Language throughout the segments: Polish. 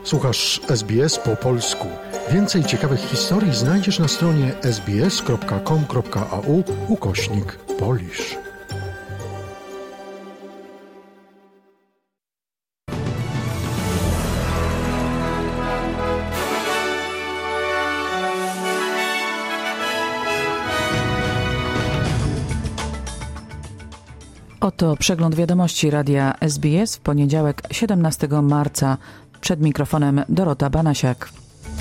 Słuchasz SBS po polsku. Więcej ciekawych historii znajdziesz na stronie sbs.com.au/Polish. Oto przegląd wiadomości radia SBS w poniedziałek 17 marca. Przed mikrofonem Dorota Banasiak.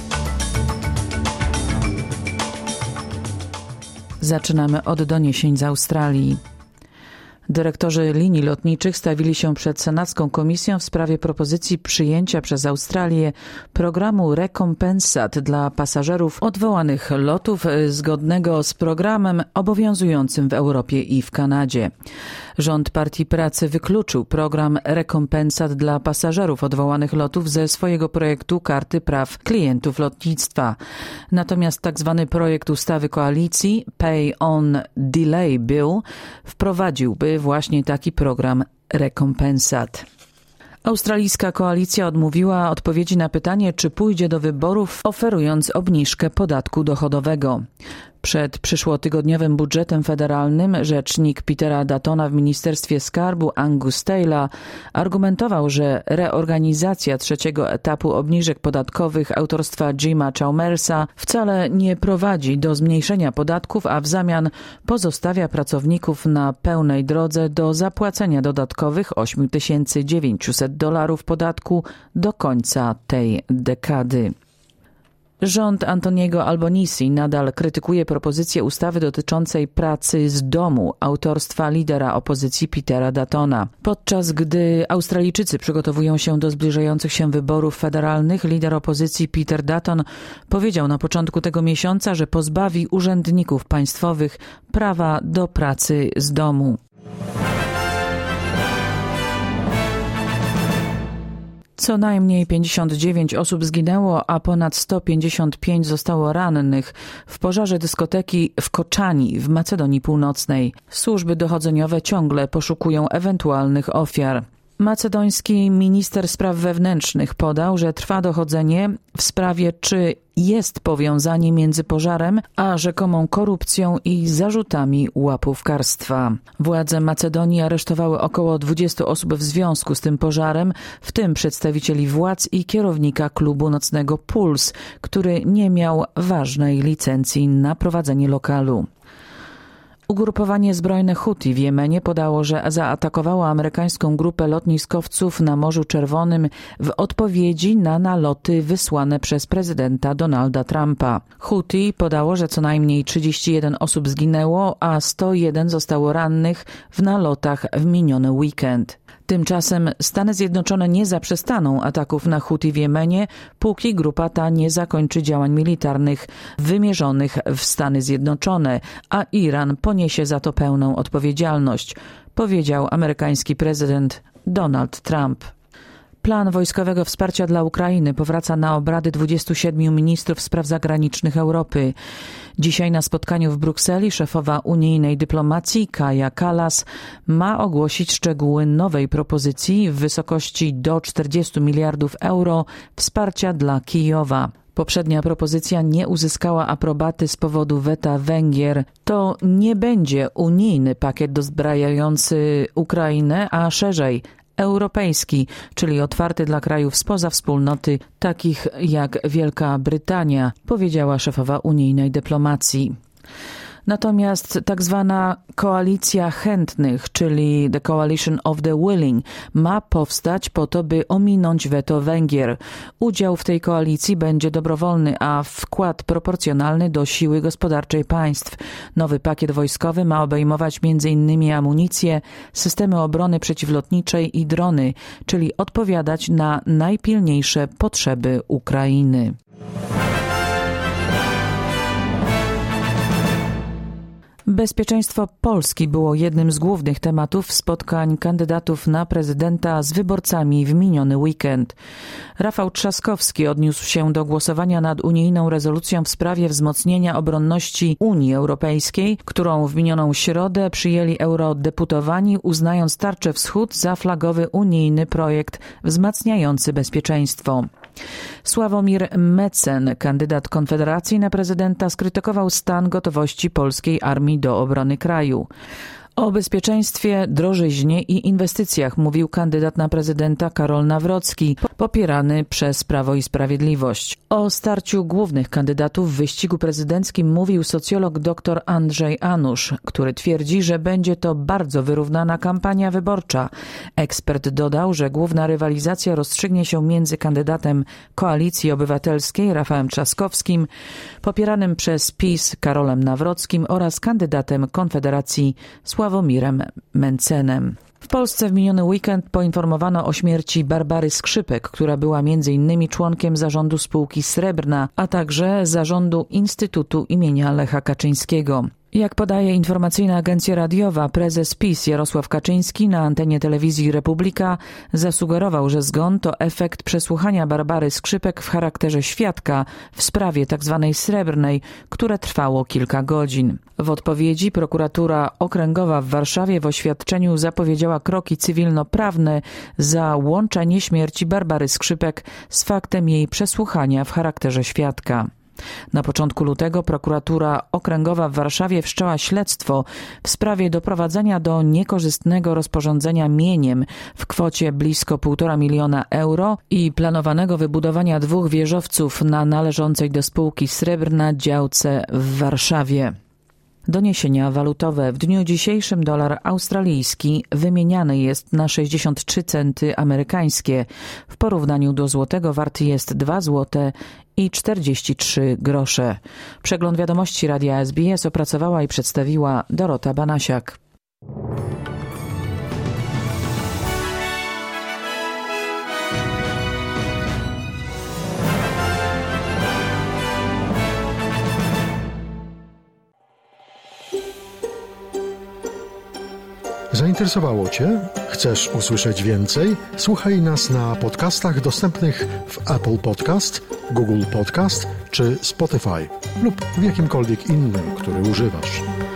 Zaczynamy od doniesień z Australii. Dyrektorzy linii lotniczych stawili się przed Senacką Komisją w sprawie propozycji przyjęcia przez Australię programu rekompensat dla pasażerów odwołanych lotów zgodnego z programem obowiązującym w Europie i w Kanadzie. Rząd Partii Pracy wykluczył program rekompensat dla pasażerów odwołanych lotów ze swojego projektu Karty Praw Klientów Lotnictwa. Natomiast tzw. projekt ustawy koalicji Pay on Delay Bill wprowadziłby właśnie taki program rekompensat. Australijska koalicja odmówiła odpowiedzi na pytanie, czy pójdzie do wyborów, oferując obniżkę podatku dochodowego. Przed przyszłotygodniowym budżetem federalnym rzecznik Petera Duttona w Ministerstwie Skarbu Angus Taylor argumentował, że reorganizacja trzeciego etapu obniżek podatkowych autorstwa Jima Chalmersa wcale nie prowadzi do zmniejszenia podatków, a w zamian pozostawia pracowników na pełnej drodze do zapłacenia dodatkowych $8,900 podatku do końca tej dekady. Rząd Antoniego Albanese nadal krytykuje propozycję ustawy dotyczącej pracy z domu autorstwa lidera opozycji Petera Duttona. Podczas gdy Australijczycy przygotowują się do zbliżających się wyborów federalnych, lider opozycji Peter Dutton powiedział na początku tego miesiąca, że pozbawi urzędników państwowych prawa do pracy z domu. Co najmniej 59 osób zginęło, a ponad 155 zostało rannych w pożarze dyskoteki w Koczani w Macedonii Północnej. Służby dochodzeniowe ciągle poszukują ewentualnych ofiar. Macedoński minister spraw wewnętrznych podał, że trwa dochodzenie w sprawie, czy jest powiązanie między pożarem a rzekomą korupcją i zarzutami łapówkarstwa. Władze Macedonii aresztowały około 20 osób w związku z tym pożarem, w tym przedstawicieli władz i kierownika klubu nocnego Puls, który nie miał ważnej licencji na prowadzenie lokalu. Ugrupowanie zbrojne Huti w Jemenie podało, że zaatakowało amerykańską grupę lotniskowców na Morzu Czerwonym w odpowiedzi na naloty wysłane przez prezydenta Donalda Trumpa. Huti podało, że co najmniej 31 osób zginęło, a 101 zostało rannych w nalotach w miniony weekend. Tymczasem Stany Zjednoczone nie zaprzestaną ataków na Huti w Jemenie, póki grupa ta nie zakończy działań militarnych wymierzonych w Stany Zjednoczone, a Iran poniesie za to pełną odpowiedzialność, powiedział amerykański prezydent Donald Trump. Plan wojskowego wsparcia dla Ukrainy powraca na obrady 27 ministrów spraw zagranicznych Europy. Dzisiaj na spotkaniu w Brukseli szefowa unijnej dyplomacji Kaja Kallas ma ogłosić szczegóły nowej propozycji w wysokości do 40 miliardów euro wsparcia dla Kijowa. Poprzednia propozycja nie uzyskała aprobaty z powodu weta Węgier. To nie będzie unijny pakiet dozbrajający Ukrainę, a szerzej europejski, czyli otwarty dla krajów spoza wspólnoty, takich jak Wielka Brytania, powiedziała szefowa unijnej dyplomacji. Natomiast tak zwana koalicja chętnych, czyli The Coalition of the Willing, ma powstać po to, by ominąć weto Węgier. Udział w tej koalicji będzie dobrowolny, a wkład proporcjonalny do siły gospodarczej państw. Nowy pakiet wojskowy ma obejmować m.in. amunicję, systemy obrony przeciwlotniczej i drony, czyli odpowiadać na najpilniejsze potrzeby Ukrainy. Bezpieczeństwo Polski było jednym z głównych tematów spotkań kandydatów na prezydenta z wyborcami w miniony weekend. Rafał Trzaskowski odniósł się do głosowania nad unijną rezolucją w sprawie wzmocnienia obronności Unii Europejskiej, którą w minioną środę przyjęli eurodeputowani, uznając Tarczę Wschód za flagowy unijny projekt wzmacniający bezpieczeństwo. Sławomir Mencen, kandydat Konfederacji na prezydenta, skrytykował stan gotowości polskiej armii do obrony kraju. O bezpieczeństwie, drożyźnie i inwestycjach mówił kandydat na prezydenta Karol Nawrocki, popierany przez Prawo i Sprawiedliwość. O starciu głównych kandydatów w wyścigu prezydenckim mówił socjolog dr Andrzej Anusz, który twierdzi, że będzie to bardzo wyrównana kampania wyborcza. Ekspert dodał, że główna rywalizacja rozstrzygnie się między kandydatem Koalicji Obywatelskiej Rafałem Trzaskowskim, popieranym przez PiS Karolem Nawrockim oraz kandydatem Konfederacji Sławomirem Mencenem. W Polsce w miniony weekend poinformowano o śmierci Barbary Skrzypek, która była m.in. członkiem zarządu spółki Srebrna, a także zarządu Instytutu imienia Lecha Kaczyńskiego. Jak podaje informacyjna agencja radiowa, prezes PiS Jarosław Kaczyński na antenie telewizji Republika zasugerował, że zgon to efekt przesłuchania Barbary Skrzypek w charakterze świadka w sprawie tzw. Srebrnej, które trwało kilka godzin. W odpowiedzi prokuratura okręgowa w Warszawie w oświadczeniu zapowiedziała kroki cywilnoprawne za łączenie śmierci Barbary Skrzypek z faktem jej przesłuchania w charakterze świadka. Na początku lutego prokuratura okręgowa w Warszawie wszczęła śledztwo w sprawie doprowadzenia do niekorzystnego rozporządzenia mieniem w kwocie blisko 1,5 miliona euro i planowanego wybudowania 2 wieżowców na należącej do spółki Srebrna działce w Warszawie. Doniesienia walutowe. W dniu dzisiejszym dolar australijski wymieniany jest na 63 centy amerykańskie. W porównaniu do złotego warty jest 2 zł i 43 grosze. Przegląd wiadomości Radia SBS opracowała i przedstawiła Dorota Banasiak. Zainteresowało Cię? Chcesz usłyszeć więcej? Słuchaj nas na podcastach dostępnych w Apple Podcast, Google Podcast czy Spotify lub w jakimkolwiek innym, który używasz.